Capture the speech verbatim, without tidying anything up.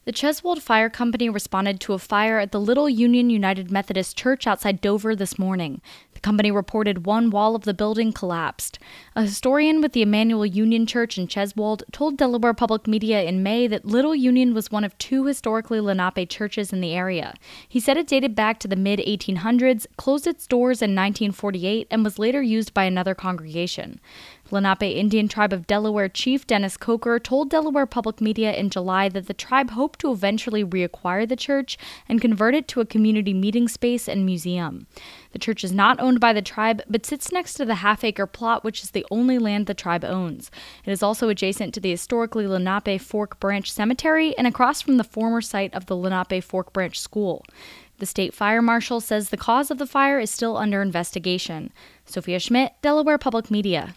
The Cheswold Fire Company responded to a fire at the Little Union United Methodist Church outside Dover this morning. The company reported one wall of the building collapsed. A historian with the Emmanuel Union Church in Cheswold told Delaware Public Media in May that Little Union was one of two historically Lenape churches in the area. He said it dated back to the mid eighteen hundreds, closed its doors in nineteen forty-eight, and was later used by another congregation. Lenape Indian Tribe of Delaware Chief Dennis Coker told Delaware Public Media in July that the tribe hoped to eventually reacquire the church and convert it to a community meeting space and museum. The church is not owned by the tribe, but sits next to the half-acre plot, which is the only land the tribe owns. It is also adjacent to the historically Lenape Fork Branch Cemetery and across from the former site of the Lenape Fork Branch School. The state fire marshal says the cause of the fire is still under investigation. Sophia Schmidt, Delaware Public Media.